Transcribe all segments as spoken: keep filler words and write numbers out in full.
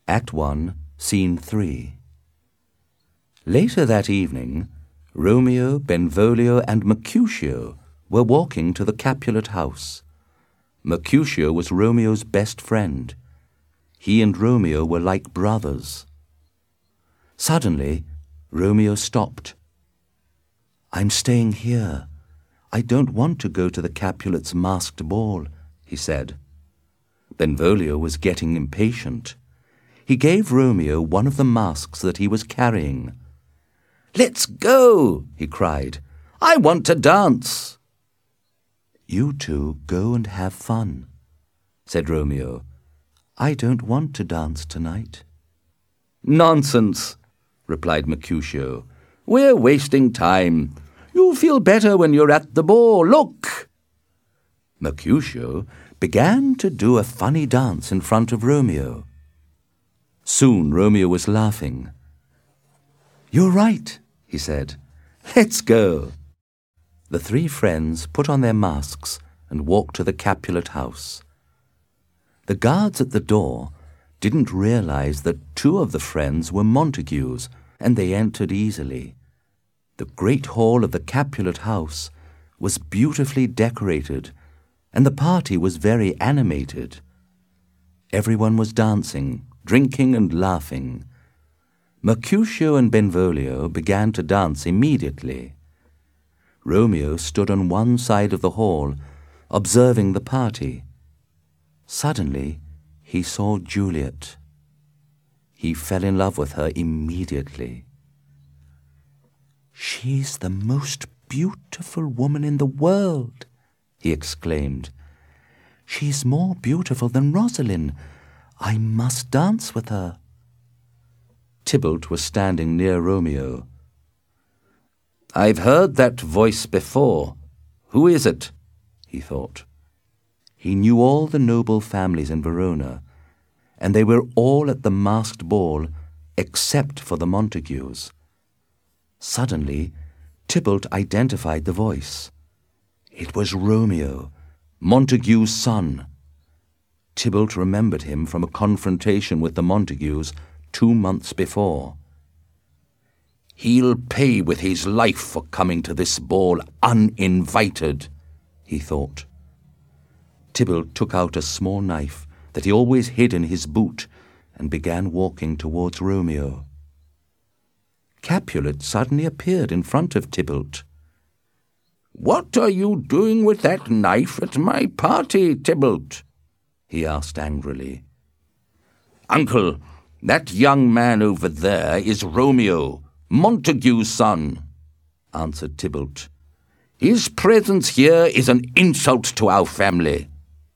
Act one, Scene three. Later that evening, Romeo, Benvolio, and Mercutio were walking to the Capulet house. Mercutio was Romeo's best friend. He and Romeo were like brothers. Suddenly, Romeo stopped. "I'm staying here. I don't want to go to the Capulets' masked ball," he said. Benvolio was getting impatient. He gave Romeo one of the masks that he was carrying. "Let's go!" he cried. "I want to dance." "You two go and have fun," said Romeo. "I don't want to dance tonight." "Nonsense," replied Mercutio. "We're wasting time. You'll feel better when you're at the ball. Look!" Mercutio began to do a funny dance in front of Romeo. Soon Romeo was laughing. "You're right," he said. "Let's go." The three friends put on their masks and walked to the Capulet house. The guards at the door didn't realize that two of the friends were Montagues, and they entered easily. The great hall of the Capulet house was beautifully decorated, and the party was very animated. Everyone was dancing, drinking and laughing. Mercutio and Benvolio began to dance immediately. Romeo stood on one side of the hall, observing the party. Suddenly, he saw Juliet. He fell in love with her immediately. "She's the most beautiful woman in the world," he exclaimed. "She's more beautiful than Rosalind. I must dance with her." Tybalt was standing near Romeo. "I've heard that voice before. Who is it?" he thought. He knew all the noble families in Verona, and they were all at the masked ball except for the Montagues. Suddenly, Tybalt identified the voice. It was Romeo, Montague's son. Tybalt remembered him from a confrontation with the Montagues two months before. "He'll pay with his life for coming to this ball uninvited," he thought. Tybalt took out a small knife that he always hid in his boot and began walking towards Romeo. Capulet suddenly appeared in front of Tybalt. "What are you doing with that knife at my party, Tybalt?" he asked angrily. "Uncle, that young man over there is Romeo, Montague's son," answered Tybalt. "His presence here is an insult to our family."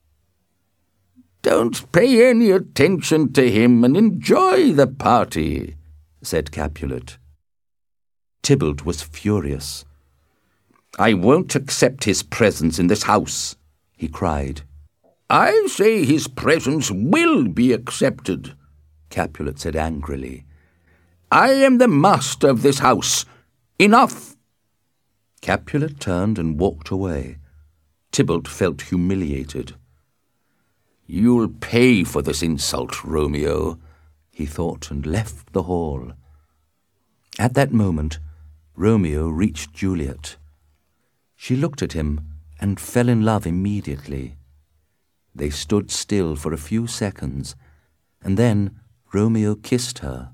"Don't pay any attention to him and enjoy the party," said Capulet. Tybalt was furious. "I won't accept his presence in this house," he cried. "I say his presence will be accepted," Capulet said angrily. "I am the master of this house. Enough!" Capulet turned and walked away. Tybalt felt humiliated. "You'll pay for this insult, Romeo," he thought, and left the hall. At that moment, Romeo reached Juliet. She looked at him and fell in love immediately. They stood still for a few seconds, and then Romeo kissed her.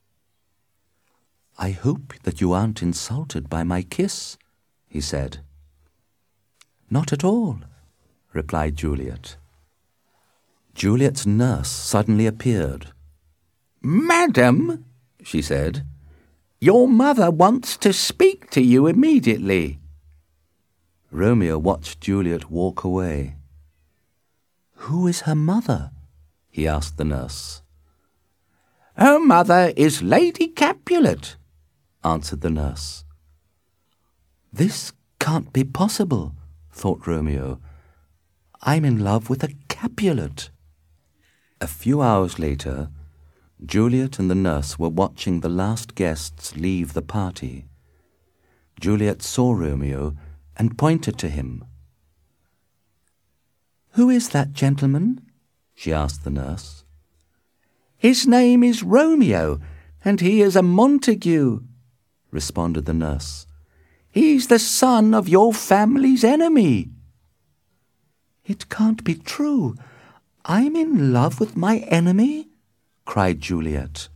"I hope that you aren't insulted by my kiss," he said. "Not at all," replied Juliet. Juliet's nurse suddenly appeared. "Madam," she said, "your mother wants to speak to you immediately." Romeo watched Juliet walk away. "Who is her mother?" he asked the nurse. "Her mother is Lady Capulet," answered the nurse. "This can't be possible," thought Romeo. "I'm in love with a Capulet." A few hours later, Juliet and the nurse were watching the last guests leave the party. Juliet saw Romeo and pointed to him. "Who is that gentleman?" she asked the nurse. His name is Romeo, and he is a Montague," responded the nurse. "He's the son of your family's enemy." "It can't be true. I'm in love with my enemy?" cried Juliet.